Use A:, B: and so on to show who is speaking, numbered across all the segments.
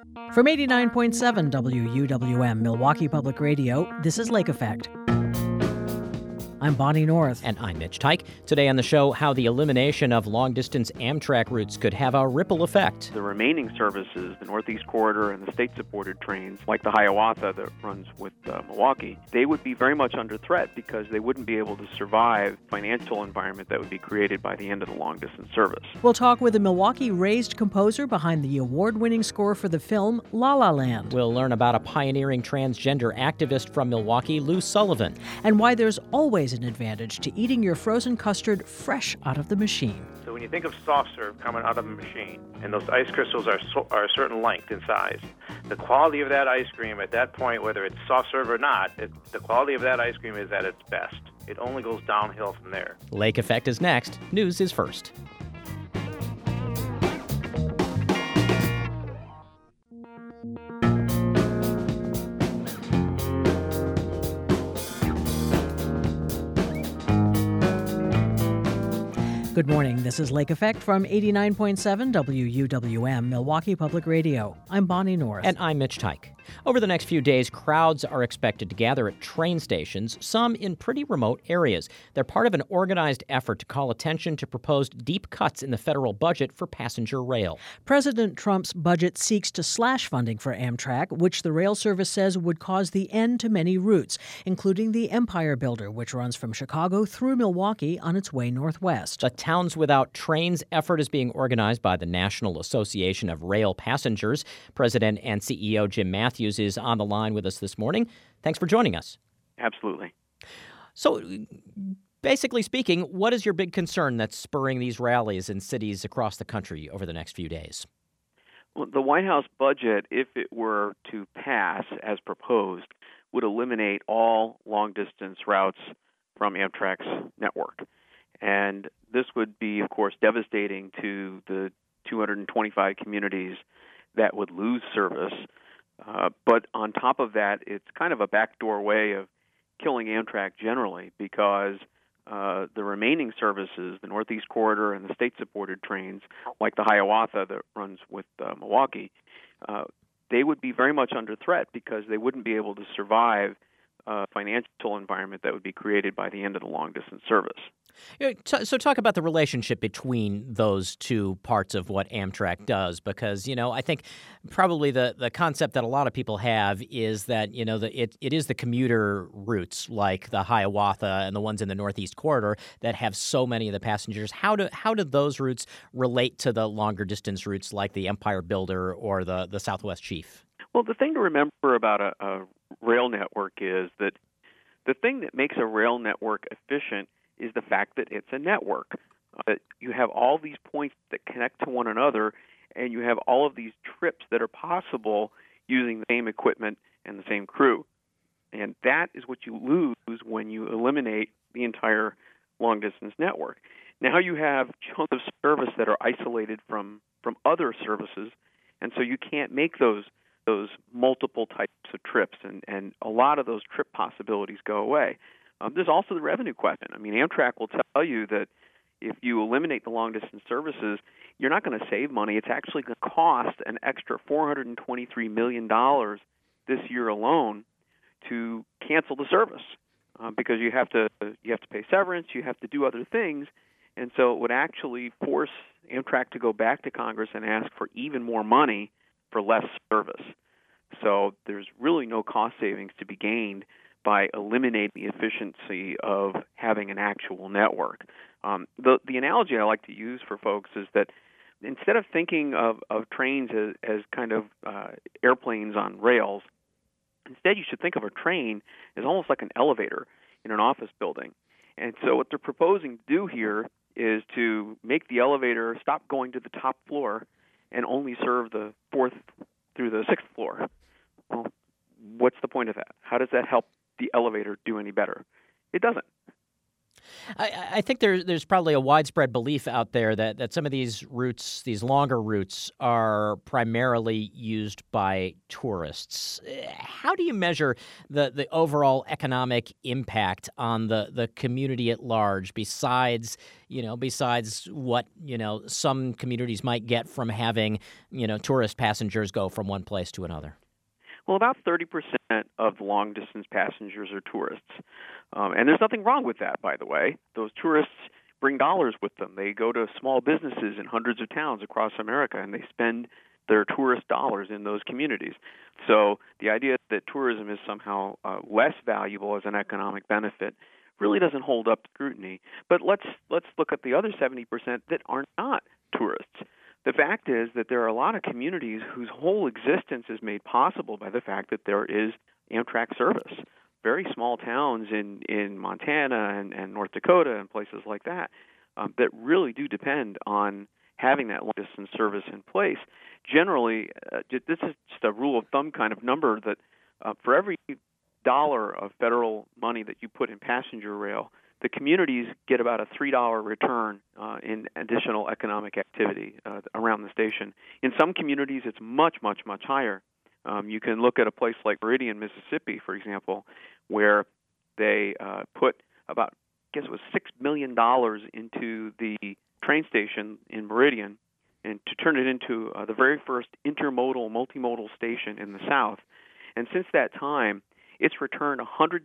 A: From 89.7 WUWM, Milwaukee Public Radio, this is Lake Effect. I'm Bonnie North.
B: And I'm Mitch Tyke. Today on the show, how the elimination of long-distance Amtrak routes could have a ripple effect.
C: The remaining services, the Northeast Corridor and the state-supported trains, like the Hiawatha that runs with Milwaukee, they would be very much under threat because they wouldn't be able to survive the financial environment that would be created by the end of the long-distance service.
A: We'll talk with a Milwaukee-raised composer behind the award-winning score for the film La La Land.
B: We'll learn about a pioneering transgender activist from Milwaukee, Lou Sullivan.
A: And why there's always an advantage to eating your frozen custard fresh out of the machine.
D: So when you think of soft serve coming out of a machine, and those ice crystals are a certain length in size, the quality of that ice cream at that point, whether it's soft serve or not, the quality of that ice cream is at its best. It only goes downhill from there.
B: Lake Effect is next. News is first.
A: Good morning. This is Lake Effect from 89.7 WUWM, Milwaukee Public Radio. I'm Bonnie North.
B: And I'm Mitch Tyke. Over the next few days, crowds are expected to gather at train stations, some in pretty remote areas. They're part of an organized effort to call attention to proposed deep cuts in the federal budget for passenger rail.
A: President Trump's budget seeks to slash funding for Amtrak, which the rail service says would cause the end to many routes, including the Empire Builder, which runs from Chicago through Milwaukee on its way northwest.
B: The Towns Without Trains effort is being organized by the National Association of Rail Passengers. President and CEO Jim Matthews is on the line with us this morning. Thanks for joining us.
C: Absolutely.
B: So, basically speaking, what is your big concern that's spurring these rallies in cities across the country over the next few days?
C: Well, the White House budget, if it were to pass as proposed, would eliminate all long-distance routes from Amtrak's network. And this would be, of course, devastating to the 225 communities that would lose service. But on top of that, it's kind of a backdoor way of killing Amtrak generally because the remaining services, the Northeast Corridor and the state-supported trains, like the Hiawatha that runs with Milwaukee, they would be very much under threat because they wouldn't be able to survive a financial environment that would be created by the end of the long-distance service.
B: So talk about the relationship between those two parts of what Amtrak does, because, I think probably the concept that a lot of people have is that, it is the commuter routes like the Hiawatha and the ones in the Northeast Corridor that have so many of the passengers. How do those routes relate to the longer distance routes like the Empire Builder or the Southwest Chief?
C: Well, the thing to remember about a rail network is that the thing that makes a rail network efficient is the fact that it's a network. You have all these points that connect to one another, and you have all of these trips that are possible using the same equipment and the same crew. And that is what you lose when you eliminate the entire long-distance network. Now you have chunks of service that are isolated from other services, and so you can't make those multiple types of trips, and a lot of those trip possibilities go away. There's also the revenue question. I mean, Amtrak will tell you that if you eliminate the long-distance services, you're not going to save money. It's actually going to cost an extra $423 million this year alone to cancel the service because you have to pay severance, you have to do other things, and so it would actually force Amtrak to go back to Congress and ask for even more money for less service. So there's really no cost savings to be gained by eliminating the efficiency of having an actual network. The analogy I like to use for folks is that instead of thinking of trains as kind of airplanes on rails, instead you should think of a train as almost like an elevator in an office building. And so what they're proposing to do here is to make the elevator stop going to the top floor and only serve the fourth through the sixth floor. Well, what's the point of that? How does that help the elevator do any better? It doesn't.
B: I think there's probably a widespread belief out there that some of these routes, these longer routes, are primarily used by tourists. How do you measure the overall economic impact on the community at large, besides what some communities might get from having tourist passengers go from one place to another?
C: Well, about 30% of long-distance passengers are tourists. And there's nothing wrong with that, by the way. Those tourists bring dollars with them. They go to small businesses in hundreds of towns across America, and they spend their tourist dollars in those communities. So the idea that tourism is somehow less valuable as an economic benefit really doesn't hold up to scrutiny. But let's look at the other 70% that are not tourists. The fact is that there are a lot of communities whose whole existence is made possible by the fact that there is Amtrak service. Very small towns in Montana and North Dakota and places like that that really do depend on having that long-distance service in place. Generally, this is just a rule of thumb kind of number that for every dollar of federal money that you put in passenger rail, the communities get about a $3 return in additional economic activity around the station. In some communities, it's much, much, much higher. You can look at a place like Meridian, Mississippi, for example, where they put about, I guess it was $6 million into the train station in Meridian and to turn it into the very first intermodal, multimodal station in the South. And since that time, it's returned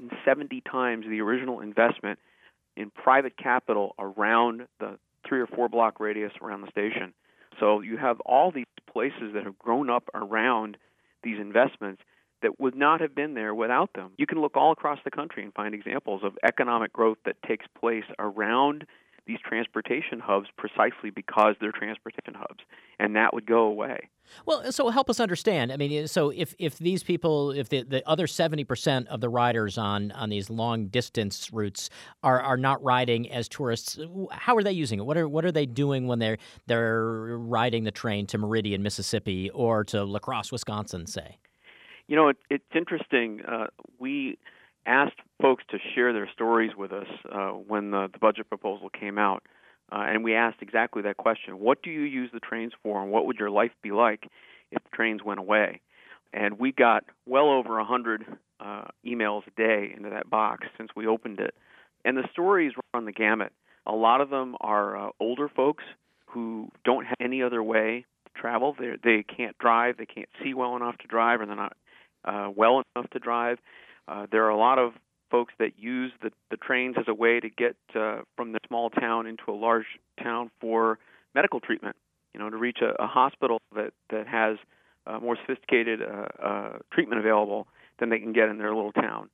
C: 170 times the original investment in private capital around the 3 or 4 block radius around the station. So you have all these places that have grown up around these investments that would not have been there without them. You can look all across the country and find examples of economic growth that takes place around these transportation hubs precisely because they're transportation hubs, and that would go away.
B: Well, so help us understand. I mean, so if these people, if the other 70% of the riders on these long distance routes are not riding as tourists, how are they using it? What are they doing when they're riding the train to Meridian, Mississippi, or to La Crosse, Wisconsin, say?
C: It's interesting. We asked folks to share their stories with us when the budget proposal came out. And we asked exactly that question. What do you use the trains for, and what would your life be like if the trains went away? And we got well over 100 emails a day into that box since we opened it. And the stories run the gamut. A lot of them are older folks who don't have any other way to travel. They can't drive, they can't see well enough to drive, or they're not well enough to drive. There are a lot of folks that use the trains as a way to get from the small town into a large town for medical treatment, to reach a hospital that has more sophisticated treatment available than they can get in their little town.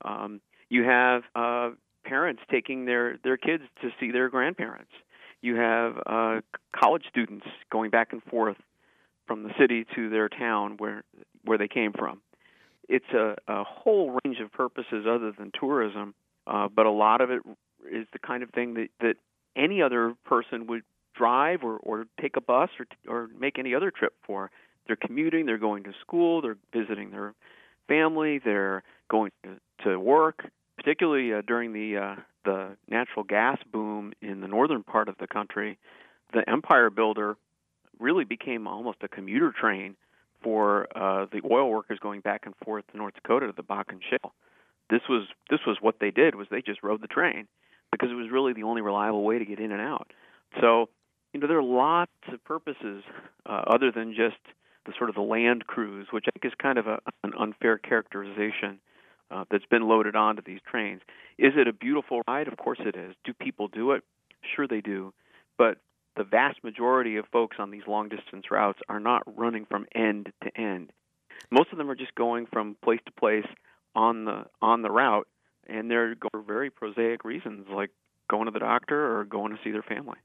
C: You have parents taking their kids to see their grandparents. You have college students going back and forth from the city to their town where they came from. It's a whole range of purposes other than tourism, but a lot of it is the kind of thing that any other person would drive or take a bus or make any other trip for. They're commuting, they're going to school, they're visiting their family, they're going to work, particularly during the natural gas boom in the northern part of the country. The Empire Builder really became almost a commuter train for the oil workers going back and forth to North Dakota to the Bakken Shale. This was what they did, was they just rode the train because it was really the only reliable way to get in and out. So, there are lots of purposes other than just the sort of the land cruise, which I think is kind of an unfair characterization that's been loaded onto these trains. Is it a beautiful ride? Of course it is. Do people do it? Sure they do. But the vast majority of folks on these long-distance routes are not running from end to end. Most of them are just going from place to place on the route, and they're going for very prosaic reasons, like going to the doctor or going to see their family.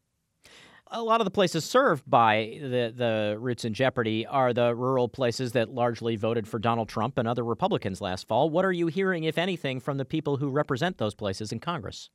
B: A lot of the places served by the routes in jeopardy are the rural places that largely voted for Donald Trump and other Republicans last fall. What are you hearing, if anything, from the people who represent those places in Congress?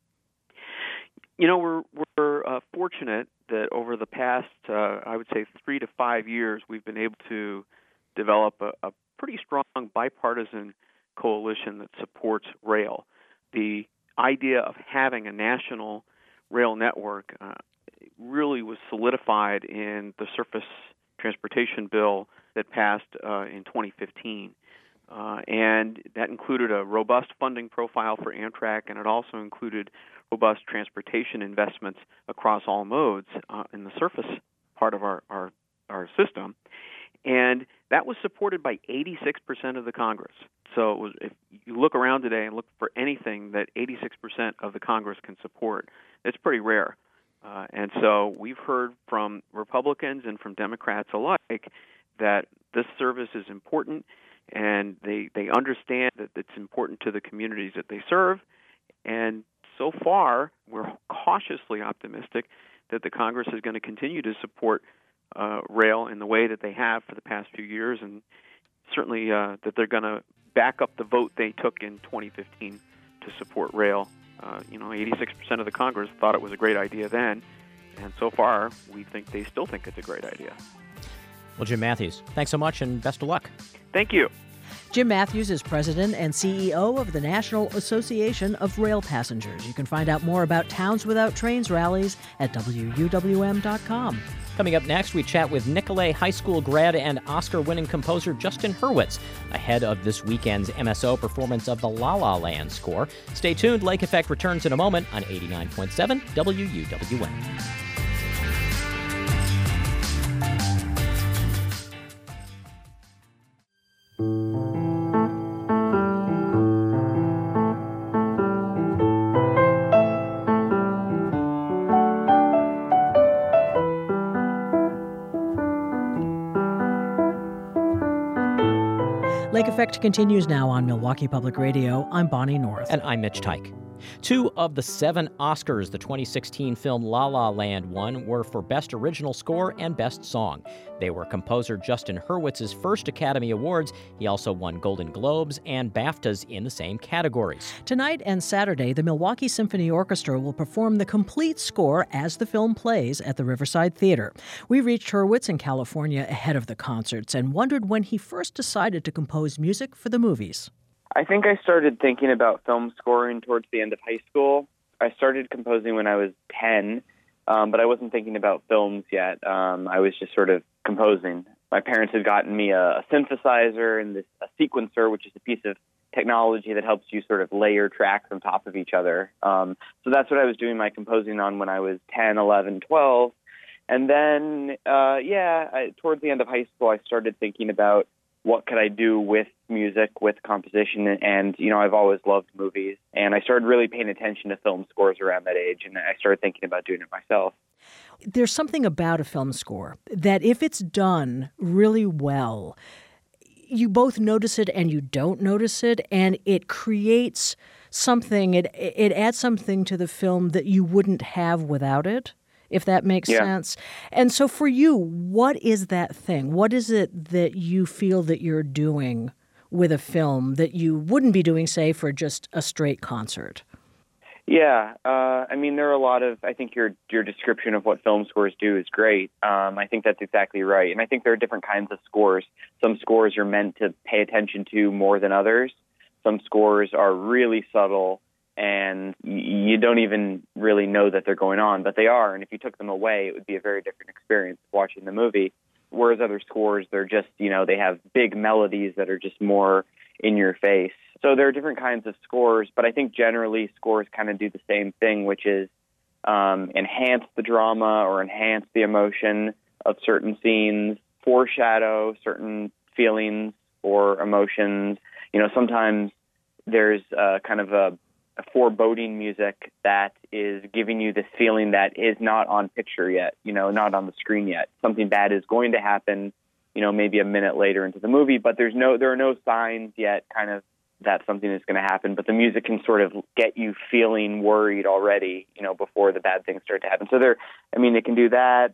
C: We're fortunate that over the past, I would say, 3 to 5 years, we've been able to develop a pretty strong bipartisan coalition that supports rail. The idea of having a national rail network really was solidified in the Surface Transportation Bill that passed in 2015. And that included a robust funding profile for Amtrak, and it also included robust transportation investments across all modes in the surface part of our system. And that was supported by 86% of the Congress. So it was, if you look around today and look for anything that 86% of the Congress can support, it's pretty rare. And so we've heard from Republicans and from Democrats alike that this service is important, and they understand that it's important to the communities that they serve. And so far, we're cautiously optimistic that the Congress is going to continue to support rail in the way that they have for the past few years, and certainly that they're going to back up the vote they took in 2015 to support rail. 86% of the Congress thought it was a great idea then, and so far, they still think it's a great idea.
B: Well, Jim Matthews, thanks so much and best of luck.
C: Thank you.
A: Jim Matthews is president and CEO of the National Association of Rail Passengers. You can find out more about Towns Without Trains rallies at WUWM.com.
B: Coming up next, we chat with Nicolet High School grad and Oscar-winning composer Justin Hurwitz ahead of this weekend's MSO performance of the La La Land score. Stay tuned. Lake Effect returns in a moment on 89.7 WUWM.
A: Lake Effect continues now on Milwaukee Public Radio. I'm Bonnie North.
B: And I'm Mitch Teich. 2 of the 7 Oscars the 2016 film La La Land won were for Best Original Score and Best Song. They were composer Justin Hurwitz's first Academy Awards. He also won Golden Globes and BAFTAs in the same categories.
A: Tonight and Saturday, the Milwaukee Symphony Orchestra will perform the complete score as the film plays at the Riverside Theater. We reached Hurwitz in California ahead of the concerts and wondered when he first decided to compose music for the movies.
E: I think I started thinking about film scoring towards the end of high school. I started composing when I was 10, but I wasn't thinking about films yet. I was just sort of composing. My parents had gotten me a synthesizer and a sequencer, which is a piece of technology that helps you sort of layer tracks on top of each other. So that's what I was doing my composing on when I was 10, 11, 12. And then, towards the end of high school, I started thinking about what could I do with music, with composition, and, I've always loved movies, and I started really paying attention to film scores around that age, and I started thinking about doing it myself.
A: There's something about a film score that if it's done really well, you both notice it and you don't notice it, and it creates something, it adds something to the film that you wouldn't have without it, if that makes sense. And so for you, what is that thing? What is it that you feel that you're doing with a film that you wouldn't be doing, say, for just a straight concert?
E: Yeah, there are a lot of, I think your description of what film scores do is great. I think that's exactly right. And I think there are different kinds of scores. Some scores are meant to pay attention to more than others. Some scores are really subtle, and you don't even really know that they're going on, but they are. And if you took them away, it would be a very different experience watching the movie. Whereas other scores, they're just, they have big melodies that are just more in your face. So there are different kinds of scores, but I think generally scores kind of do the same thing, which is enhance the drama or enhance the emotion of certain scenes, foreshadow certain feelings or emotions. Sometimes there's kind of a foreboding music that is giving you this feeling that is not on picture yet, not on the screen yet. Something bad is going to happen, maybe a minute later into the movie, but there are no signs yet kind of that something is going to happen, but the music can sort of get you feeling worried already, before the bad things start to happen. So it can do that.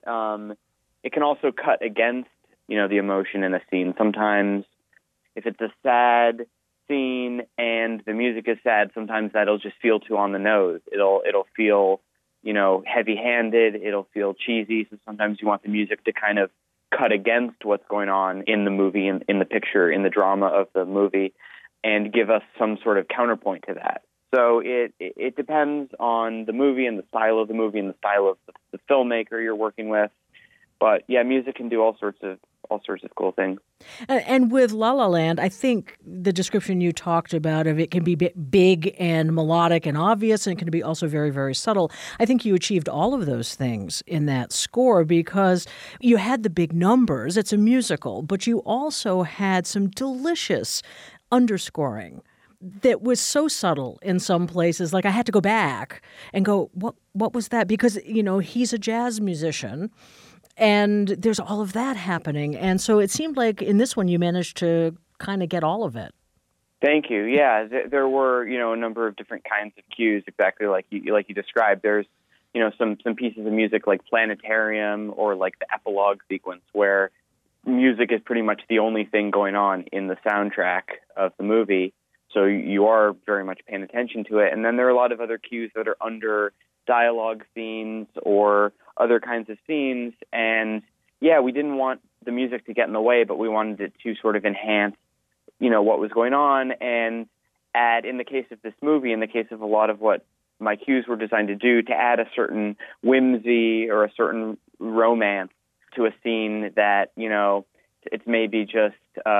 E: It can also cut against, the emotion in a scene. Sometimes if it's a sad scene and the music is sad, sometimes that'll just feel too on the nose. It'll feel, heavy-handed. It'll feel cheesy. So sometimes you want the music to kind of cut against what's going on in the movie, in the picture, in the drama of the movie, and give us some sort of counterpoint to that. So it depends on the movie and the style of the movie and the style of the filmmaker you're working with. But yeah, music can do all sorts of cool things.
A: And with La La Land, I think the description you talked about of it can be big and melodic and obvious, and it can be also very, very subtle. I think you achieved all of those things in that score because you had the big numbers. It's a musical, but you also had some delicious underscoring that was so subtle in some places. Like I had to go back and go, what was that? Because, he's a jazz musician and there's all of that happening. And so it seemed like in this one you managed to kind of get all of it.
E: Thank you. Yeah, there were, a number of different kinds of cues, exactly like you described. There's, some pieces of music like Planetarium or like the epilogue sequence where music is pretty much the only thing going on in the soundtrack of the movie. So you are very much paying attention to it. And then there are a lot of other cues that are under dialogue scenes or other kinds of scenes. And yeah, we didn't want the music to get in the way, but we wanted it to sort of enhance, what was going on and add, in the case of this movie, in the case of a lot of what my cues were designed to do, to add a certain whimsy or a certain romance to a scene that, it's maybe just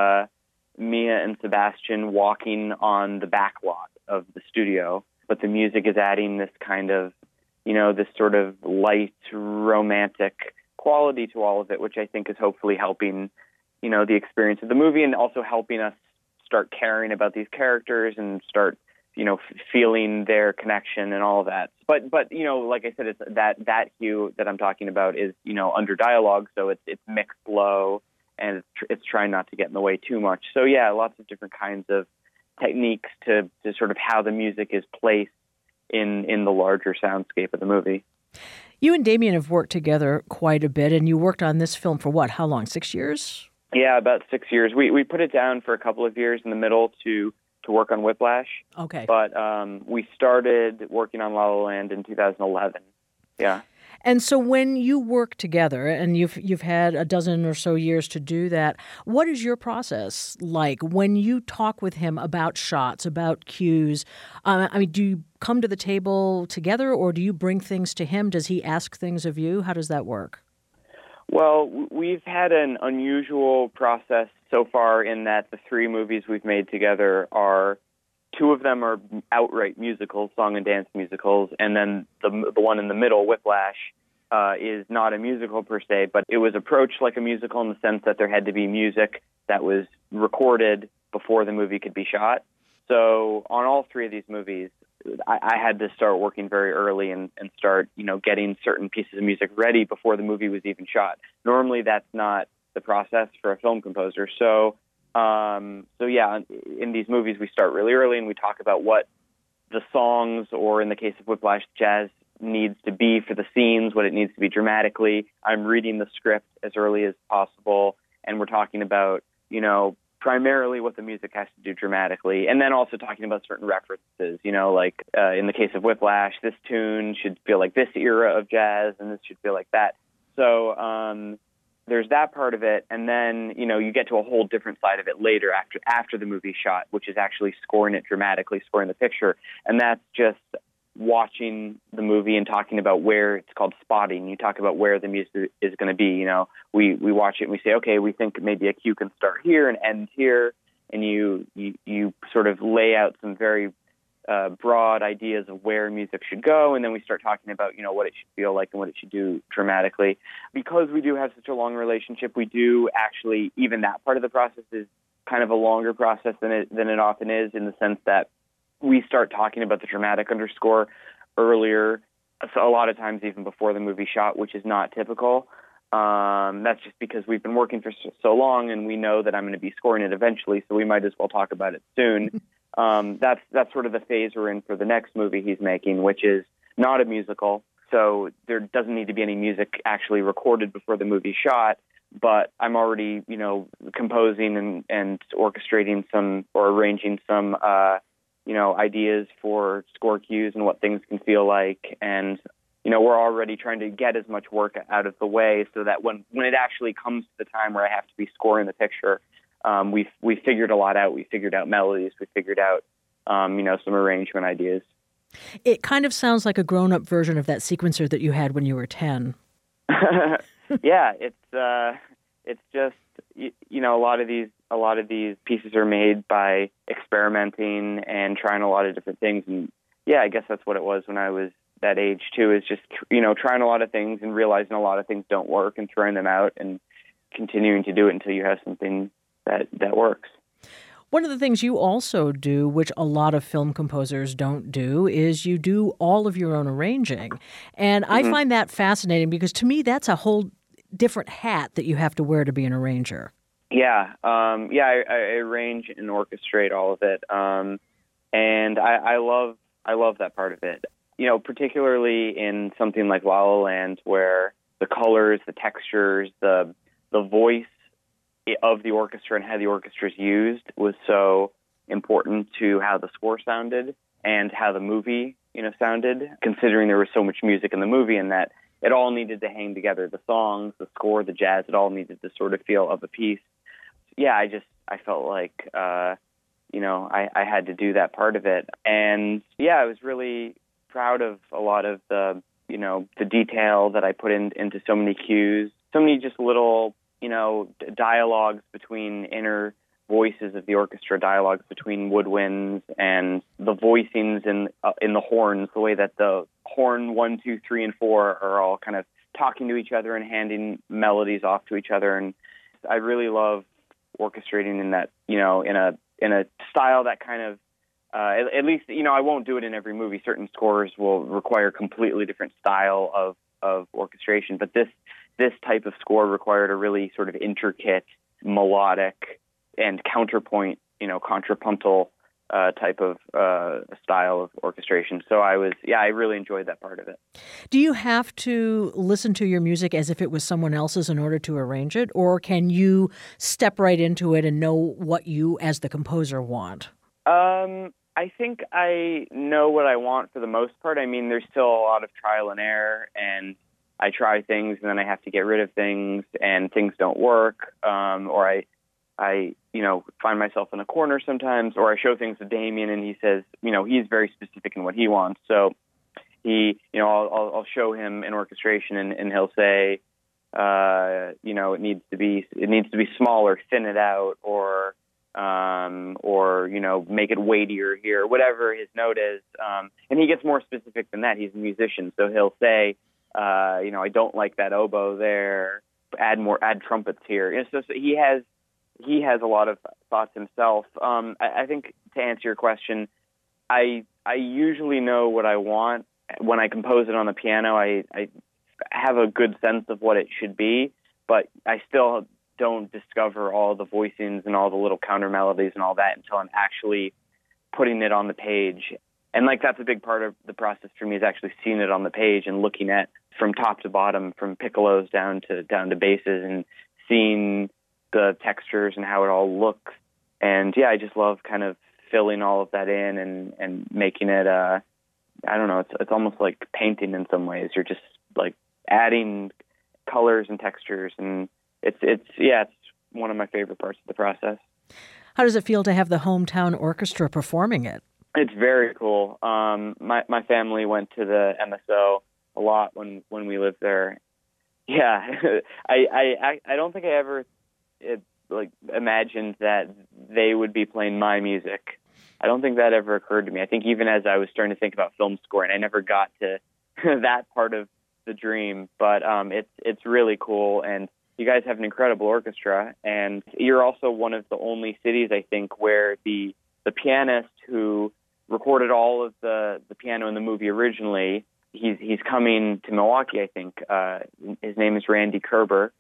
E: Mia and Sebastian walking on the back lot of the studio, but the music is adding this kind of, this sort of light, romantic quality to all of it, which I think is hopefully helping, the experience of the movie and also helping us start caring about these characters and start, feeling their connection and all of that. But like I said, it's that hue that I'm talking about is, under dialogue, so it's mixed low. And it's trying not to get in the way too much. So yeah, lots of different kinds of techniques to sort of how the music is placed in the larger soundscape of the movie.
A: You and Damien have worked together quite a bit, and you worked on this film for what? How long? 6 years?
E: Yeah, about 6 years. We put it down for a couple of years in the middle to work on Whiplash.
A: Okay.
E: But we started working on La La Land in 2011. Yeah.
A: And so when you work together, and you've had a dozen or so years to do that, what is your process like when you talk with him about shots, about cues? Do you come to the table together, or do you bring things to him? Does he ask things of you? How does that work?
E: Well, we've had an unusual process so far in that the 3 movies we've made together are, 2 of them are outright musicals, song and dance musicals, and then the one in the middle, Whiplash, is not a musical per se, but it was approached like a musical in the sense that there had to be music that was recorded before the movie could be shot. So on all 3 of these movies, I had to start working very early and start, getting certain pieces of music ready before the movie was even shot. Normally, that's not the process for a film composer. So yeah, in these movies, we start really early and we talk about what the songs, or in the case of Whiplash, jazz needs to be for the scenes, what it needs to be dramatically. I'm reading the script as early as possible, and we're talking about, primarily what the music has to do dramatically, and then also talking about certain references, like in the case of Whiplash, this tune should feel like this era of jazz, and this should feel like that. So there's that part of it, and then, you get to a whole different side of it later after the movie's shot, which is actually scoring it dramatically, scoring the picture, and that's just watching the movie and talking about where it's called spotting. You talk about where the music is going to be. We watch it and we say, okay, we think maybe a cue can start here and end here, and you sort of lay out some very broad ideas of where music should go, and then we start talking about what it should feel like and what it should do dramatically. Because we do have such a long relationship, we do actually, even that part of the process is kind of a longer process than it often is, in the sense that we start talking about the dramatic underscore earlier, so a lot of times even before the movie shot, which is not typical. That's just because we've been working for so long, and we know that I'm going to be scoring it eventually, so we might as well talk about it soon. That's sort of the phase we're in for the next movie he's making, which is not a musical, so there doesn't need to be any music actually recorded before the movie shot. But I'm already, composing and orchestrating some, or arranging some, ideas for score cues and what things can feel like. And, we're already trying to get as much work out of the way so that when it actually comes to the time where I have to be scoring the picture, we figured a lot out. We figured out melodies. We figured out, some arrangement ideas.
A: It kind of sounds like a grown-up version of that sequencer that you had when you were 10.
E: Yeah, it's just a lot of these pieces are made by experimenting and trying a lot of different things, and yeah, I guess that's what it was when I was that age too, is just trying a lot of things and realizing a lot of things don't work and throwing them out and continuing to do it until you have something that works.
A: One of the things you also do, which a lot of film composers don't do, is you do all of your own arranging. And I find that fascinating because to me, that's a whole different hat that you have to wear to be an arranger.
E: Yeah. I arrange and orchestrate all of it. And I love that part of it. Particularly in something like La La Land, where the colors, the textures, the voice of the orchestra and how the orchestra is used was so important to how the score sounded and how the movie, sounded, considering there was so much music in the movie and that it all needed to hang together. The songs, the score, the jazz, it all needed to sort of feel of a piece. Yeah, I felt like, I had to do that part of it. And yeah, I was really proud of a lot of the detail that I put into so many cues, so many just little, dialogues between inner voices of the orchestra, dialogues between woodwinds and the voicings in the horns, the way that the horn 1, 2, 3, and 4 are all kind of talking to each other and handing melodies off to each other. And I really love orchestrating in that, in a style that kind of, at least, I won't do it in every movie. Certain scores will require completely different style of orchestration, but this type of score required a really sort of intricate, melodic, and counterpoint, contrapuntal type of style of orchestration. So I really enjoyed that part of it.
A: Do you have to listen to your music as if it was someone else's in order to arrange it, or can you step right into it and know what you, as the composer, want?
E: I think I know what I want for the most part. I mean, there's still a lot of trial and error, and I try things and then I have to get rid of things and things don't work, or I find myself in a corner sometimes, or I show things to Damien and he says, he's very specific in what he wants. So I'll show him an orchestration and he'll say, it needs to be smaller, thin it out, or make it weightier here, whatever his note is. And he gets more specific than that. He's a musician. So he'll say, I don't like that oboe there. Add trumpets here. And so he has a lot of thoughts himself. I think to answer your question, I usually know what I want when I compose it on the piano. I have a good sense of what it should be, but I still don't discover all the voicings and all the little counter melodies and all that until I'm actually putting it on the page. And that's a big part of the process for me, is actually seeing it on the page and looking at from top to bottom, from piccolos down to basses, and seeing the textures and how it all looks. And yeah, I just love kind of filling all of that in and making it, I don't know, it's almost like painting in some ways. You're just like adding colors and textures, and it's one of my favorite parts of the process.
A: How does it feel to have the hometown orchestra performing it?
E: It's very cool. My family went to the MSO a lot when we lived there. Yeah, I don't think I ever imagined that they would be playing my music. I don't think that ever occurred to me. I think even as I was starting to think about film scoring, I never got to that part of the dream. But it's really cool, and you guys have an incredible orchestra, and you're also one of the only cities, I think, where the pianist who recorded all of the piano in the movie originally, he's coming to Milwaukee, I think. His name is Randy Kerber,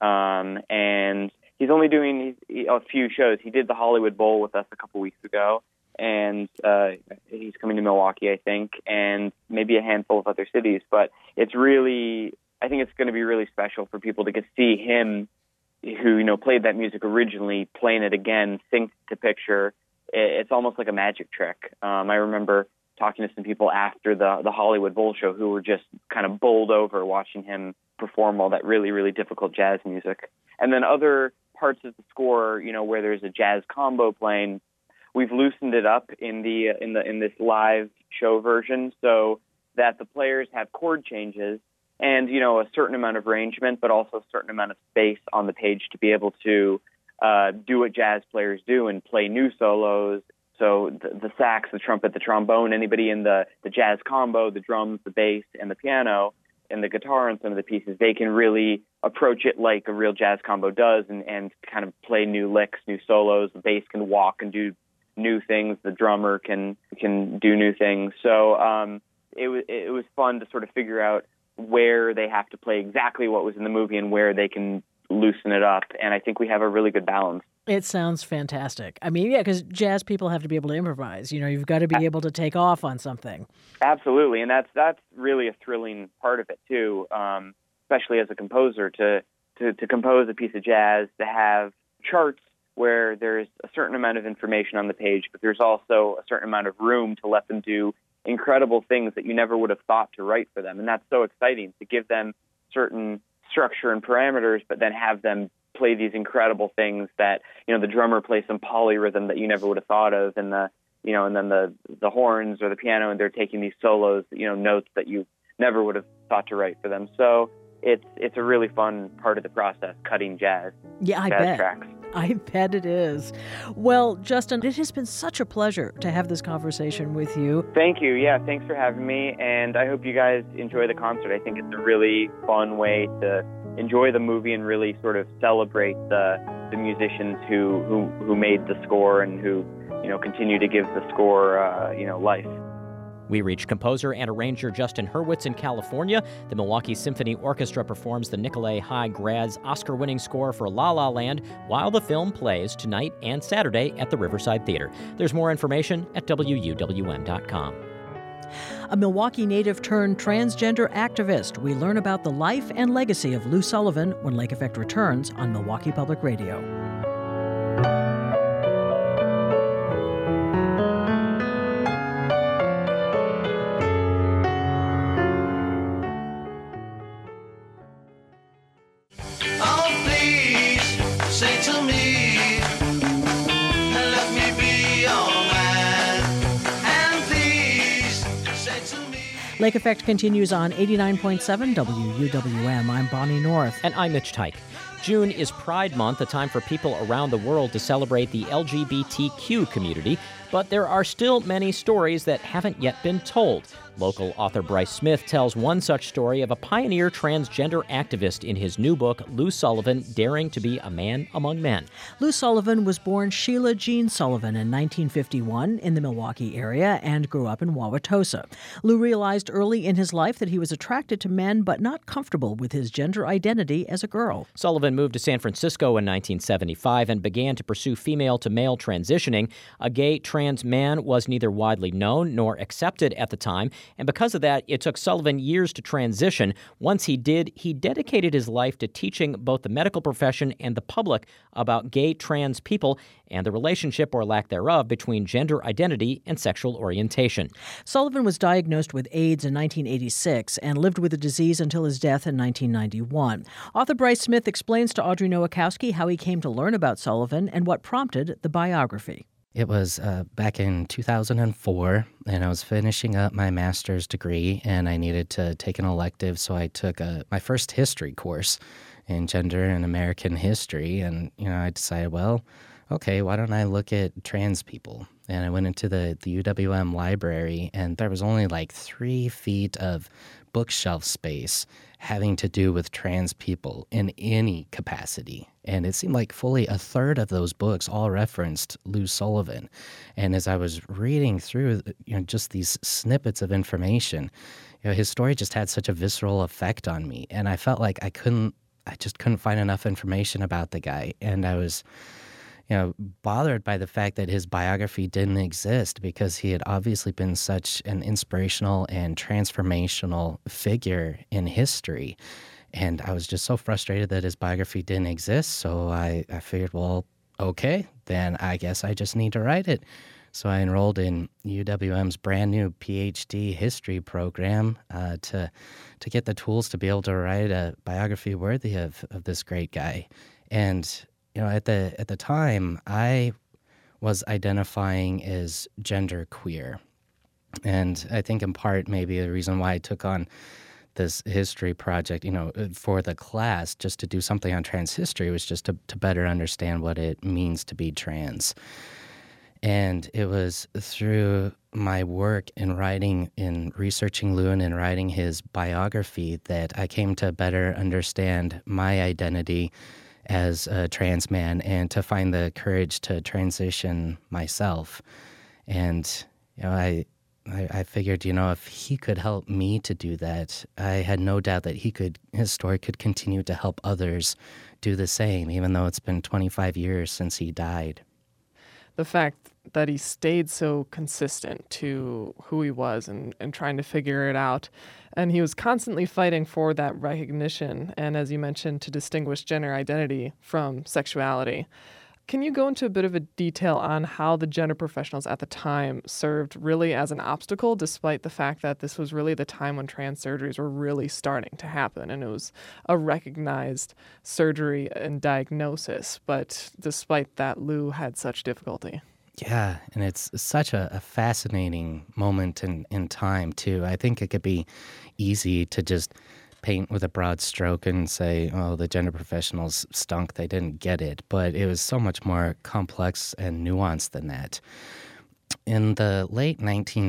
E: and he's only doing a few shows. He did the Hollywood Bowl with us a couple weeks ago, and he's coming to Milwaukee, I think, and maybe a handful of other cities. But I think it's going to be really special for people to get to see him, who played that music originally, playing it again, synced to picture. It's almost like a magic trick. I remember talking to some people after the Hollywood Bowl show who were just kind of bowled over watching him perform all that really, really difficult jazz music. And then other parts of the score, where there's a jazz combo playing, we've loosened it up in this live show version so that the players have chord changes and, a certain amount of arrangement, but also a certain amount of space on the page to be able to do what jazz players do and play new solos. So the sax, the trumpet, the trombone, anybody in the jazz combo, the drums, the bass, and the piano, and the guitar on some of the pieces, they can really approach it like a real jazz combo does and kind of play new licks, new solos. The bass can walk and do new things. The drummer can do new things. So it was fun to sort of figure out where they have to play exactly what was in the movie and where they can loosen it up. And I think we have a really good balance.
A: It sounds fantastic. I mean, yeah, because jazz people have to be able to improvise. You've got to be able to take off on something.
E: Absolutely, and that's really a thrilling part of it too, especially as a composer to compose a piece of jazz, to have charts where there's a certain amount of information on the page, but there's also a certain amount of room to let them do incredible things that you never would have thought to write for them. And that's so exciting, to give them certain structure and parameters, but then have them play these incredible things that, the drummer plays some polyrhythm that you never would have thought of, and and then the horns or the piano, and they're taking these solos, notes that you never would have thought to write for them. So it's a really fun part of the process, cutting jazz.
A: Yeah, I
E: jazz
A: bet.
E: Tracks.
A: I bet it is. Well, Justin, it has been such a pleasure to have this conversation with you.
E: Thank you. Yeah, thanks for having me. And I hope you guys enjoy the concert. I think it's a really fun way to enjoy the movie and really sort of celebrate the musicians who made the score and who, continue to give the score, life.
B: We reach composer and arranger Justin Hurwitz in California. The Milwaukee Symphony Orchestra performs the Nicolay High Grad's Oscar-winning score for La La Land while the film plays tonight and Saturday at the Riverside Theater. There's more information at WUWM.com.
A: A Milwaukee native turned transgender activist. We learn about the life and legacy of Lou Sullivan when Lake Effect returns on Milwaukee Public Radio. Lake Effect continues on 89.7 WUWM. I'm Bonnie North.
B: And I'm Mitch Teich. June is Pride Month, a time for people around the world to celebrate the LGBTQ community, but there are still many stories that haven't yet been told. Local author Bryce Smith tells one such story of a pioneer transgender activist in his new book, Lou Sullivan, Daring to be a Man Among Men.
A: Lou Sullivan was born Sheila Jean Sullivan in 1951 in the Milwaukee area and grew up in Wauwatosa. Lou realized early in his life that he was attracted to men but not comfortable with his gender identity as a girl.
B: Sullivan moved to San Francisco in 1975 and began to pursue female-to-male transitioning. A gay trans man was neither widely known nor accepted at the time, and because of that, it took Sullivan years to transition. Once he did, he dedicated his life to teaching both the medical profession and the public about gay trans people and the relationship or lack thereof between gender identity and sexual orientation.
A: Sullivan was diagnosed with AIDS in 1986 and lived with the disease until his death in 1991. Author Bryce Smith explains to Audrey Nowakowski how he came to learn about Sullivan and what prompted the biography.
F: It was back in 2004, and I was finishing up my master's degree, and I needed to take an elective, so I took my first history course in gender and American history, and I decided, well, okay, why don't I look at trans people? And I went into the UWM library, and there was only like 3 feet of bookshelf space having to do with trans people in any capacity. And it seemed like fully a third of those books all referenced Lou Sullivan. And as I was reading through, just these snippets of information, his story just had such a visceral effect on me. And I felt like I just couldn't find enough information about the guy. And I was bothered by the fact that his biography didn't exist, because he had obviously been such an inspirational and transformational figure in history. And I was just so frustrated that his biography didn't exist. So I figured, well, okay, then I guess I just need to write it. So I enrolled in UWM's brand new PhD history program to get the tools to be able to write a biography worthy of this great guy. And at the time, I was identifying as genderqueer. And I think in part maybe the reason why I took on this history project, for the class, just to do something on trans history, was just to better understand what it means to be trans. And it was through my work in researching Lewin and writing his biography that I came to better understand my identity as a trans man and to find the courage to transition myself. And, I figured, if he could help me to do that, I had no doubt that his story could continue to help others do the same, even though it's been 25 years since he died.
G: The fact that he stayed so consistent to who he was and trying to figure it out. And he was constantly fighting for that recognition and, as you mentioned, to distinguish gender identity from sexuality. Can you go into a bit of a detail on how the gender professionals at the time served really as an obstacle, despite the fact that this was really the time when trans surgeries were really starting to happen and it was a recognized surgery and diagnosis, but despite that, Lou had such difficulty?
F: Yeah, and it's such a fascinating moment in time, too. I think it could be easy to just paint with a broad stroke and say, oh, the gender professionals stunk, they didn't get it. But it was so much more complex and nuanced than that. In the late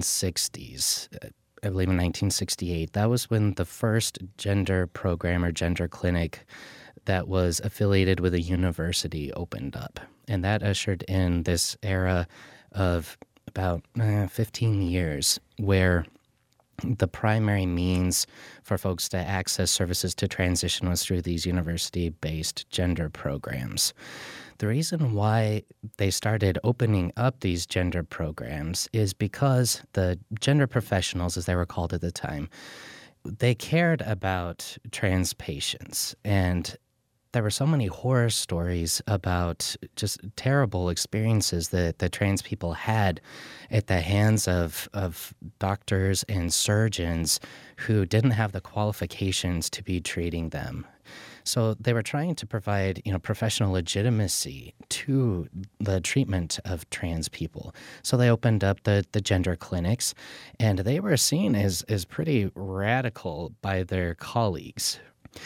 F: 1960s, I believe in 1968, that was when the first gender program or gender clinic that was affiliated with a university opened up. And that ushered in this era of about 15 years where the primary means for folks to access services to transition was through these university-based gender programs. The reason why they started opening up these gender programs is because the gender professionals, as they were called at the time, they cared about trans patients, and there were so many horror stories about just terrible experiences that trans people had at the hands of doctors and surgeons who didn't have the qualifications to be treating them. So they were trying to provide, professional legitimacy to the treatment of trans people. So they opened up the gender clinics, and they were seen as pretty radical by their colleagues.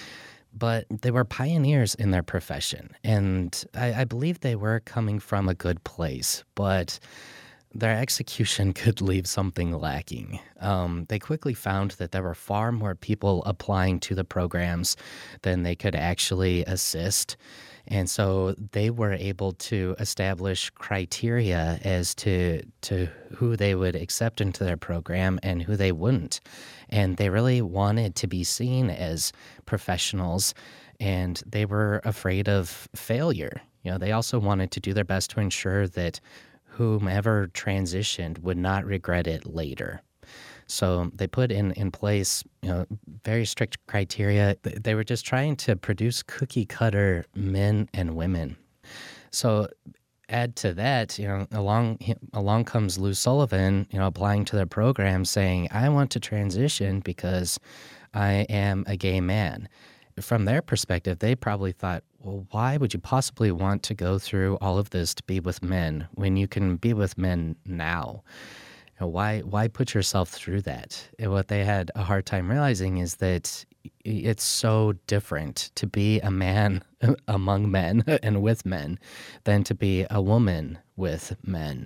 F: But they were pioneers in their profession, and I believe they were coming from a good place, but their execution could leave something lacking. They quickly found that there were far more people applying to the programs than they could actually assist. And so they were able to establish criteria as to who they would accept into their program and who they wouldn't. And they really wanted to be seen as professionals, and they were afraid of failure. They also wanted to do their best to ensure that whomever transitioned would not regret it later. So they put in place, very strict criteria. They were just trying to produce cookie-cutter men and women. So add to that, along comes Lou Sullivan, applying to their program saying, I want to transition because I am a gay man. From their perspective, they probably thought, well, why would you possibly want to go through all of this to be with men when you can be with men now? Why put yourself through that? And what they had a hard time realizing is that it's so different to be a man among men and with men than to be a woman with men.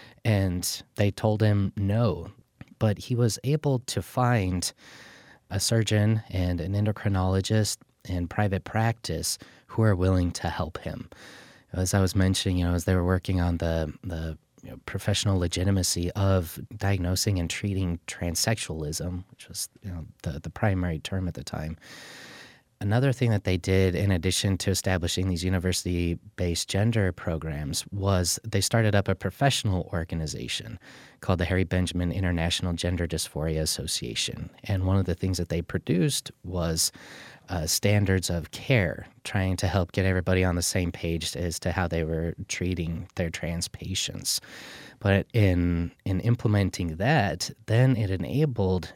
F: And they told him no, but he was able to find a surgeon and an endocrinologist in private practice who are willing to help him. As I was mentioning, as they were working on the professional legitimacy of diagnosing and treating transsexualism, which was the primary term at the time. Another thing that they did, in addition to establishing these university-based gender programs, was they started up a professional organization called the Harry Benjamin International Gender Dysphoria Association. And one of the things that they produced was standards of care, trying to help get everybody on the same page as to how they were treating their trans patients. But in implementing that, then it enabled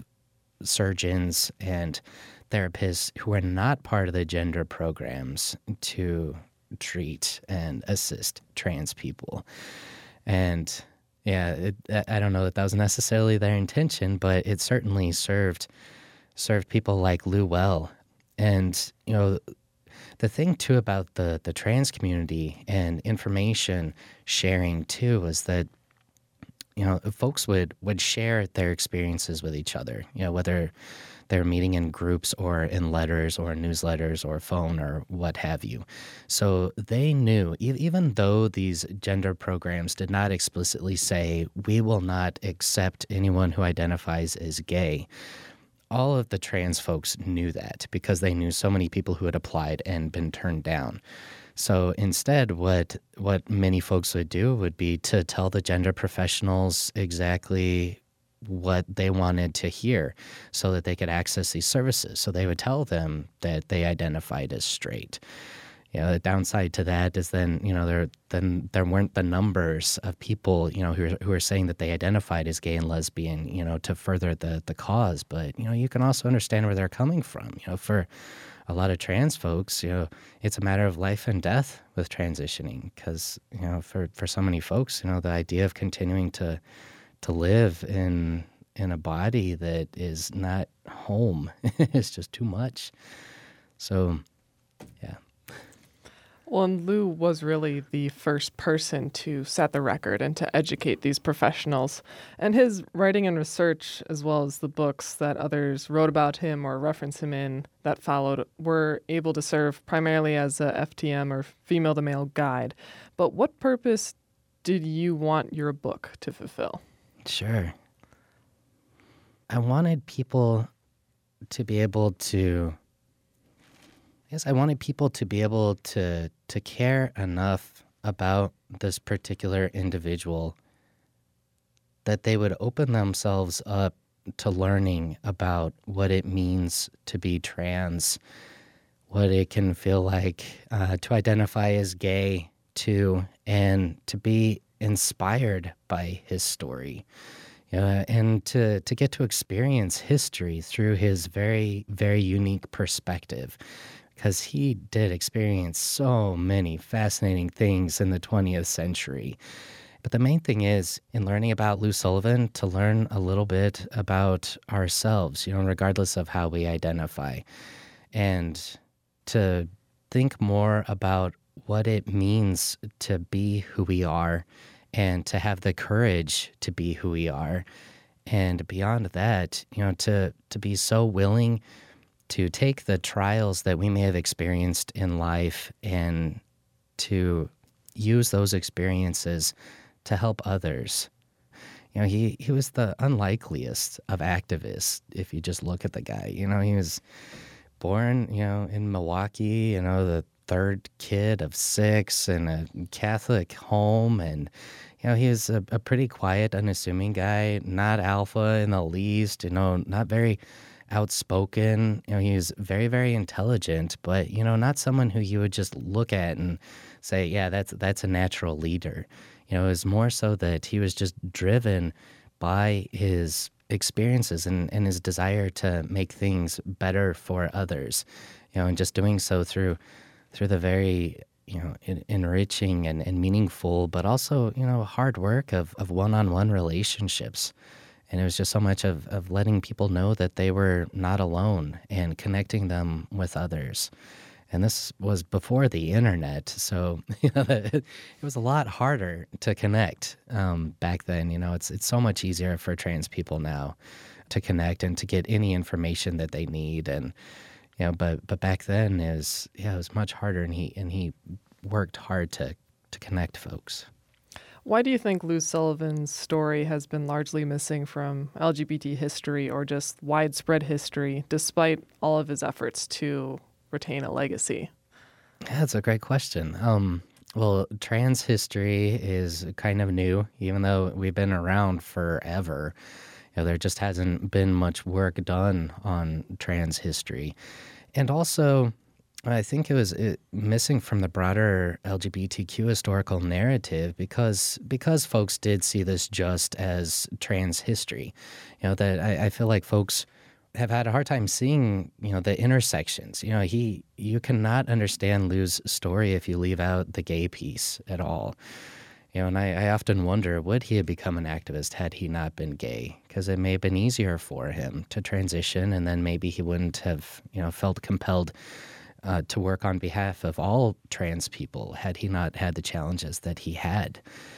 F: surgeons and therapists who are not part of the gender programs to treat and assist trans people. And yeah, I don't know that was necessarily their intention, but it certainly served people like Lou well. And, the thing too about the trans community and information sharing too was that, folks would share their experiences with each other, whether they're meeting in groups or in letters or newsletters or phone or what have you. So they knew, even though these gender programs did not explicitly say, we will not accept anyone who identifies as gay, all of the trans folks knew that because they knew so many people who had applied and been turned down. So instead, what many folks would do would be to tell the gender professionals exactly what they wanted to hear so that they could access these services. So they would tell them that they identified as straight. The downside to that is then there weren't the numbers of people, who are saying that they identified as gay and lesbian, to further the cause. But, you can also understand where they're coming from. For a lot of trans folks, it's a matter of life and death with transitioning because, for so many folks, the idea of continuing to live in a body that is not home is just too much. So, yeah.
G: Well, and Lou was really the first person to set the record and to educate these professionals. And his writing and research, as well as the books that others wrote about him or reference him in that followed, were able to serve primarily as a FTM or female-to-male guide. But what purpose did you want your book to fulfill?
F: Sure. I wanted people to be able to care enough about this particular individual that they would open themselves up to learning about what it means to be trans, what it can feel like to identify as gay too, and to be inspired by his story. And to get to experience history through his very, very unique perspective. Because he did experience so many fascinating things in the 20th century. But the main thing is, in learning about Lou Sullivan, to learn a little bit about ourselves, regardless of how we identify. And to think more about what it means to be who we are and to have the courage to be who we are. And beyond that, to be so willing to take the trials that we may have experienced in life and to use those experiences to help others. He was the unlikeliest of activists if you just look at the guy. He was born, in Milwaukee, the third kid of 6 in a Catholic home. And, he was a pretty quiet, unassuming guy, not alpha in the least, not very outspoken. He was very, very intelligent, but, not someone who you would just look at and say, yeah, that's a natural leader. It was more so that he was just driven by his experiences and his desire to make things better for others, and just doing so through the very, enriching and meaningful, but also, hard work of one-on-one relationships. And it was just so much of letting people know that they were not alone and connecting them with others. And this was before the internet, so it was a lot harder to connect back then. It's so much easier for trans people now to connect and to get any information that they need. And but back then it was much harder, and he worked hard to connect folks.
G: Why do you think Lou Sullivan's story has been largely missing from LGBT history or just widespread history, despite all of his efforts to retain a legacy?
F: Yeah, that's a great question. Well, trans history is kind of new, even though we've been around forever. There just hasn't been much work done on trans history. And also, I think it was missing from the broader LGBTQ historical narrative because folks did see this just as trans history. That I feel like folks have had a hard time seeing, the intersections. You cannot understand Lou's story if you leave out the gay piece at all. And I often wonder, would he have become an activist had he not been gay? Because it may have been easier for him to transition, and then maybe he wouldn't have, felt compelled to work on behalf of all trans people had he not had the challenges that he had.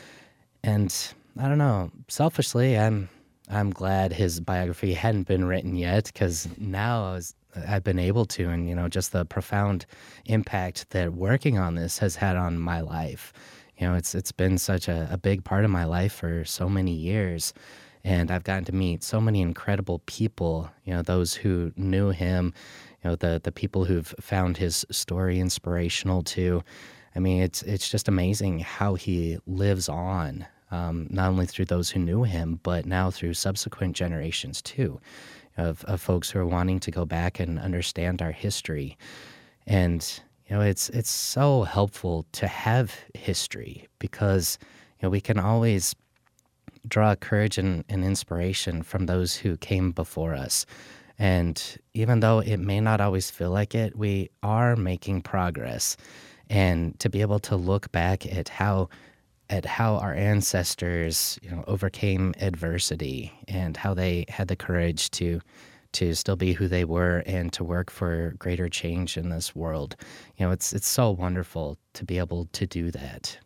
F: And I don't know, selfishly, I'm glad his biography hadn't been written yet, because now I've been able to, and, just the profound impact that working on this has had on my life. It's been such a big part of my life for so many years, and I've gotten to meet so many incredible people, those who knew him, the people who've found his story inspirational too. I mean, it's just amazing how he lives on, not only through those who knew him, but now through subsequent generations too, of folks who are wanting to go back and understand our history. And it's so helpful to have history, because we can always draw courage and inspiration from those who came before us. And even though it may not always feel like it, we are making progress. And to be able to look back at how our ancestors overcame adversity, and how they had the courage to still be who they were and to work for greater change in this world. It's so wonderful to be able to do that.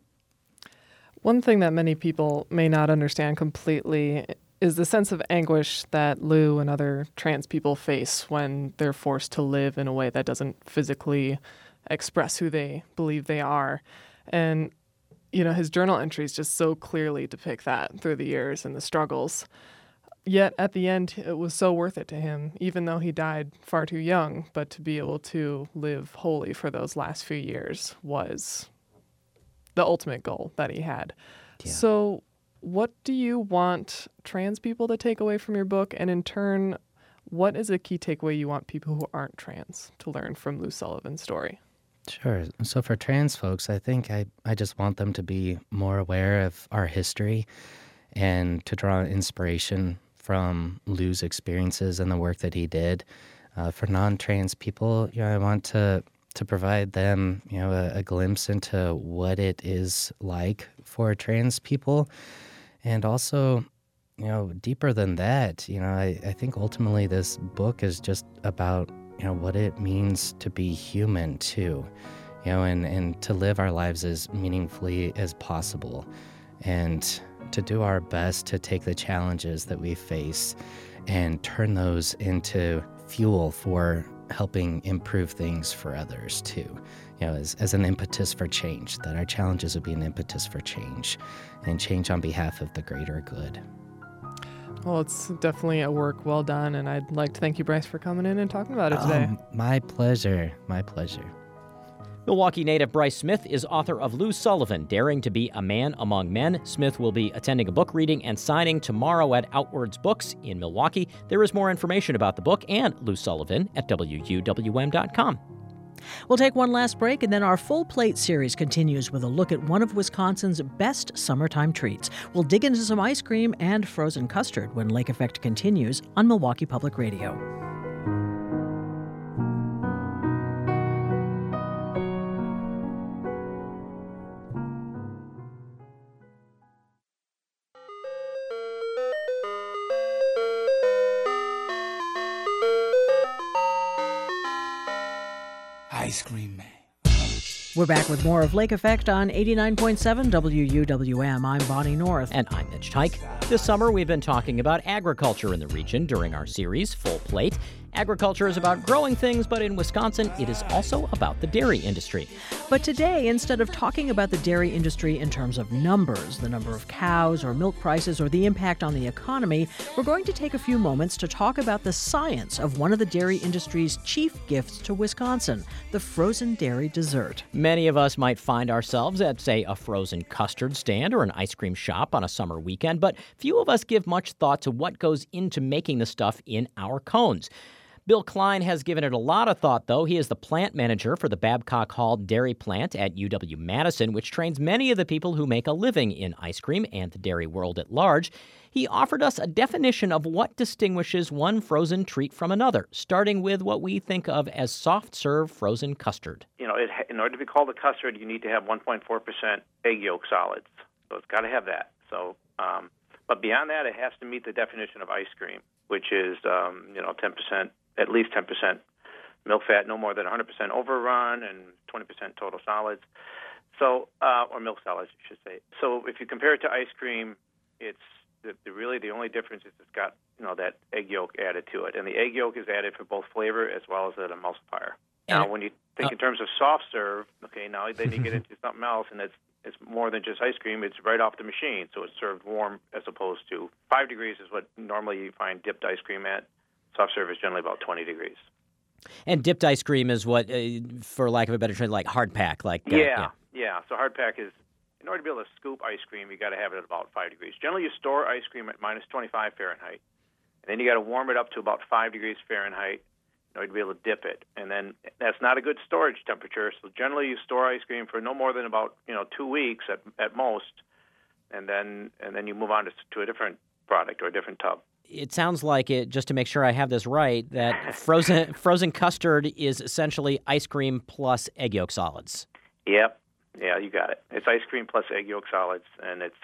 G: One thing that many people may not understand completely is the sense of anguish that Lou and other trans people face when they're forced to live in a way that doesn't physically express who they believe they are. And, his journal entries just so clearly depict that through the years and the struggles. Yet at the end, it was so worth it to him, even though he died far too young. But to be able to live wholly for those last few years was the ultimate goal that he had. Yeah. So what do you want trans people to take away from your book? And in turn, what is a key takeaway you want people who aren't trans to learn from Lou Sullivan's story?
F: Sure. So for trans folks, I think I just want them to be more aware of our history and to draw inspiration from Lou's experiences and the work that he did. For non-trans people, I want to provide them, a glimpse into what it is like for trans people. And also, deeper than that, I think ultimately this book is just about, what it means to be human too, and to live our lives as meaningfully as possible, and to do our best to take the challenges that we face and turn those into fuel for helping improve things for others too, as an impetus for change, that our challenges would be an impetus for change, and change on behalf of the greater good.
G: Well, it's definitely a work well done, and I'd like to thank you, Bryce, for coming in and talking about it today.
F: My pleasure. My pleasure.
B: Milwaukee native Bryce Smith is author of Lou Sullivan, Daring to Be a Man Among Men. Smith will be attending a book reading and signing tomorrow at Outwards Books in Milwaukee. There is more information about the book and Lou Sullivan at WUWM.com.
A: We'll take one last break, and then our Full Plate series continues with a look at one of Wisconsin's best summertime treats. We'll dig into some ice cream and frozen custard when Lake Effect continues on Milwaukee Public Radio.
H: Ice Cream Man.
A: We're back with more of Lake Effect on 89.7 WUWM. I'm Bonnie North.
B: And I'm Mitch Teich. This summer, we've been talking about agriculture in the region during our series, Full Plate. Agriculture is about growing things, but in Wisconsin, it is also about the dairy industry.
A: But today, instead of talking about the dairy industry in terms of numbers, the number of cows or milk prices or the impact on the economy, we're going to take a few moments to talk about the science of one of the dairy industry's chief gifts to Wisconsin, the frozen dairy dessert.
B: Many of us might find ourselves at, say, a frozen custard stand or an ice cream shop on a summer weekend, but few of us give much thought to what goes into making the stuff in our cones. Bill Klein has given it a lot of thought, though. He is the plant manager for the Babcock Hall Dairy Plant at UW-Madison, which trains many of the people who make a living in ice cream and the dairy world at large. He offered us a definition of what distinguishes one frozen treat from another, starting with what we think of as soft-serve frozen custard.
D: In order to be called a custard, you need to have 1.4% egg yolk solids. So it's got to have that. So, but beyond that, it has to meet the definition of ice cream, which is 10%, at least 10% milk fat, no more than 100% overrun, and 20% total solids. So, or milk solids, I should say. So, if you compare it to ice cream, it's really the only difference is it's got that egg yolk added to it, and the egg yolk is added for both flavor as well as an emulsifier. Now, when you think in terms of soft serve, okay, now then you get into something else, and it's more than just ice cream. It's right off the machine, so it's served warm as opposed to 5 degrees is what normally you find dipped ice cream at. Soft serve is generally about 20 degrees.
B: And dipped ice cream is what, for lack of a better term, like hard pack.
D: Yeah. So hard pack is, in order to be able to scoop ice cream, you got to have it at about 5 degrees. Generally, you store ice cream at minus 25 Fahrenheit, and then you got to warm it up to about 5 degrees Fahrenheit in order to be able to dip it. And then that's not a good storage temperature. So generally, you store ice cream for no more than about 2 weeks at most, and then you move on to a different product or a different tub.
B: It sounds like it, just to make sure I have this right, that frozen custard is essentially ice cream plus egg yolk solids.
D: Yep. Yeah, you got it. It's ice cream plus egg yolk solids, and it's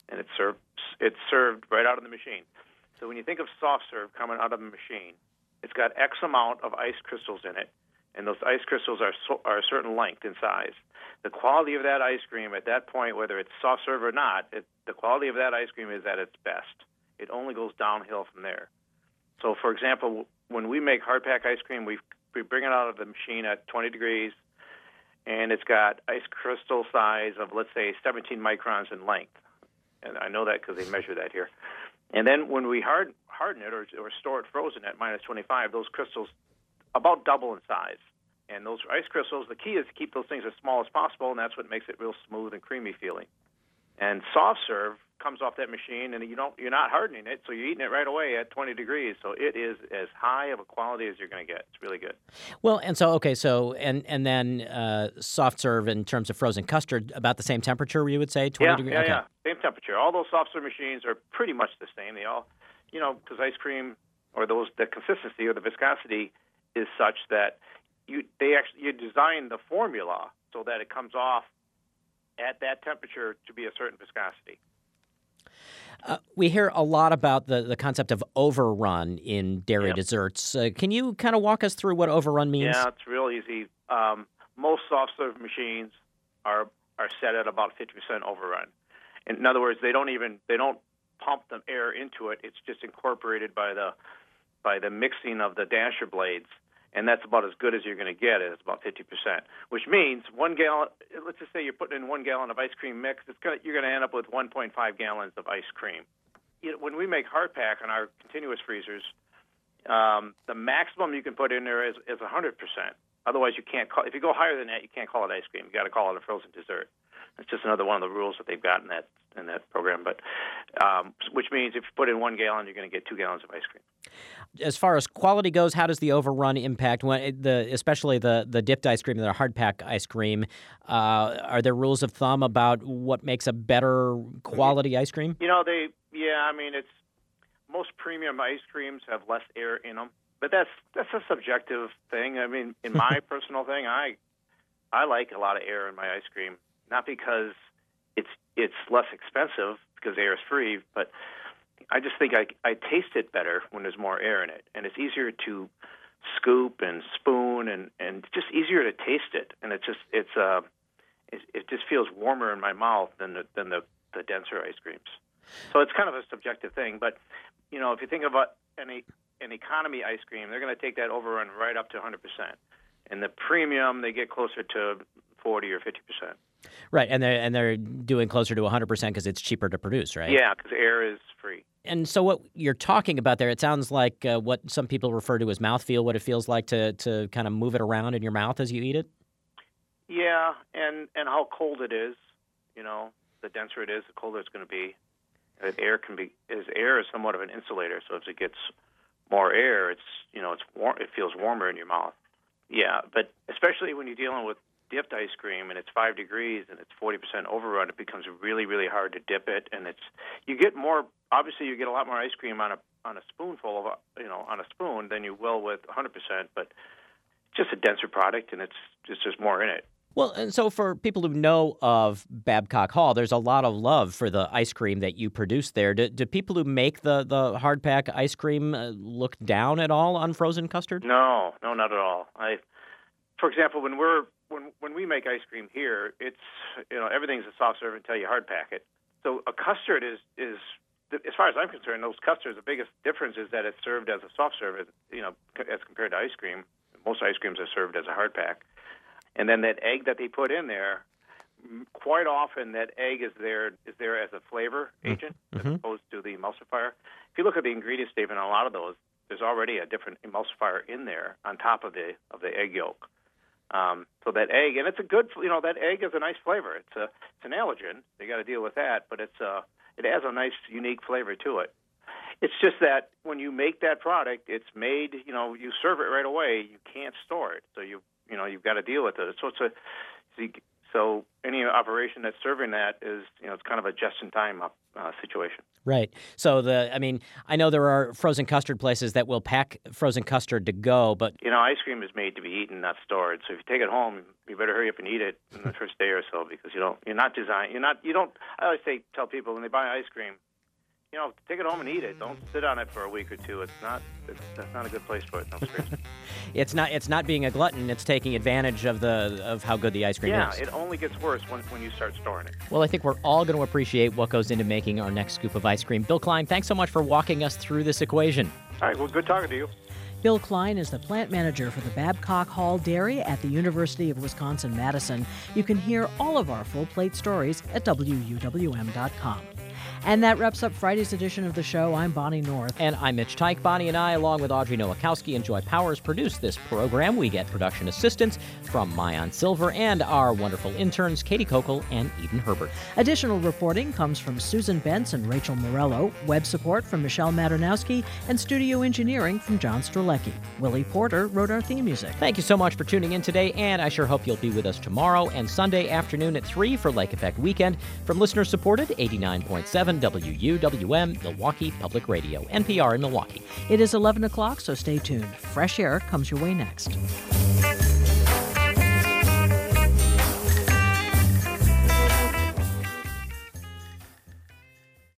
D: served right out of the machine. So when you think of soft serve coming out of the machine, it's got X amount of ice crystals in it, and those ice crystals are a certain length in size. The quality of that ice cream at that point, whether it's soft serve or not, the quality of that ice cream is at its best. It only goes downhill from there. So, for example, when we make hard pack ice cream, we bring it out of the machine at 20 degrees, and it's got ice crystal size of, let's say, 17 microns in length. And I know that because they measure that here. And then when we harden it or store it frozen at minus 25, those crystals about double in size. And those ice crystals, the key is to keep those things as small as possible, and that's what makes it real smooth and creamy feeling. And soft serve comes off that machine, and you're not hardening it, so you're eating it right away at 20 degrees. So it is as high of a quality as you're going to get. It's really good.
B: Well, and so and then soft serve in terms of frozen custard, about the same temperature, you would say, 20 degrees?
D: Yeah, same temperature. All those soft serve machines are pretty much the same. They all, because ice cream or the consistency or the viscosity is such that you design the formula so that it comes off at that temperature to be a certain viscosity.
B: We hear a lot about the concept of overrun in dairy desserts. Can you kind of walk us through what overrun means?
D: Yeah, it's real easy. Most soft serve machines are set at about 50% overrun. In other words, they don't pump the air into it. It's just incorporated by the mixing of the dasher blades. And that's about as good as you're going to get. It's about 50%, which means 1 gallon. Let's just say you're putting in 1 gallon of ice cream mix. You're going to end up with 1.5 gallons of ice cream. When we make hard pack on our continuous freezers, the maximum you can put in there is 100%. Otherwise, you can't call. If you go higher than that, you can't call it ice cream. You got to call it a frozen dessert. It's just another one of the rules that they've got in that program. But which means if you put in 1 gallon, you're going to get 2 gallons of ice cream.
B: As far as quality goes, how does the overrun impact especially the dipped ice cream, the hard pack ice cream? Are there rules of thumb about what makes a better quality ice cream?
D: It's most premium ice creams have less air in them, but that's a subjective thing. I mean, in my personal thing, I like a lot of air in my ice cream, not because it's less expensive because air is free, but I just think I taste it better when there's more air in it, and it's easier to scoop and spoon, and just easier to taste it, and it just feels warmer in my mouth than the denser ice creams. So it's kind of a subjective thing, but if you think about an economy ice cream, they're going to take that overrun right up to 100%, and the premium they get closer to 40 or 50%.
B: Right, and they're doing closer to 100% because it's cheaper to produce, right?
D: Yeah, because air is free.
B: And so what you're talking about there, it sounds like what some people refer to as mouthfeel, what it feels like to kind of move it around in your mouth as you eat it?
D: Yeah, and how cold it is. The denser it is, the colder it's going to be. Air is somewhat of an insulator, so if it gets more air, it's warm. It feels warmer in your mouth. Yeah, but especially when you're dealing with dipped ice cream and it's 5 degrees and it's 40% overrun, it becomes really, really hard to dip it, and you get a lot more ice cream on a spoonful of on a spoon than you will with 100%, but it's just a denser product and there's more in it.
B: Well, and so for people who know of Babcock Hall, there's a lot of love for the ice cream that you produce there. Do people who make the hard pack ice cream look down at all on frozen custard?
D: No, not at all. For example, when we make ice cream here, it's everything's a soft serve until you hard pack it. So a custard is as far as I'm concerned, those custards, the biggest difference is that it's served as a soft serve, as compared to ice cream. Most ice creams are served as a hard pack. And then that egg that they put in there, quite often that egg is there as a flavor agent as opposed to the emulsifier. If you look at the ingredient statement on a lot of those, there's already a different emulsifier in there on top of the egg yolk. So that egg, and it's a good, that egg is a nice flavor. It's an allergen. You got to deal with that, but it has a nice, unique flavor to it. It's just that when you make that product, it's made, you serve it right away. You can't store it, so you've got to deal with it. So any operation that's serving that is, it's kind of a just-in-time situation.
B: Right. So I know there are frozen custard places that will pack frozen custard to go, but
D: ice cream is made to be eaten, not stored. So if you take it home, you better hurry up and eat it in the first day or so, because I always tell people when they buy ice cream, take it home and eat it. Don't sit on it for a week or two. That's not a good place for it. No, seriously.
B: It's not being a glutton. It's taking advantage of how good the ice cream is.
D: Yeah, it only gets worse when you start storing it.
B: Well, I think we're all going to appreciate what goes into making our next scoop of ice cream. Bill Klein, thanks so much for walking us through this equation.
D: All right, well, good talking to you.
A: Bill Klein is the plant manager for the Babcock Hall Dairy at the University of Wisconsin-Madison. You can hear all of our full plate stories at WUWM.com. And that wraps up Friday's edition of the show. I'm Bonnie North.
B: And I'm Mitch Teich. Bonnie and I, along with Audrey Nowakowski and Joy Powers, produce this program. We get production assistance from Mayan Silver and our wonderful interns, Katie Kokel and Eden Herbert.
A: Additional reporting comes from Susan Bentz and Rachel Morello, web support from Michelle Maternowski, and studio engineering from John Strzelecki. Willie Porter wrote our theme music.
B: Thank you so much for tuning in today, and I sure hope you'll be with us tomorrow and Sunday afternoon at 3 for Lake Effect Weekend from listener-supported 89.7 WUWM, Milwaukee Public Radio, NPR in Milwaukee.
A: It is 11 o'clock, so stay tuned. Fresh air comes your way next.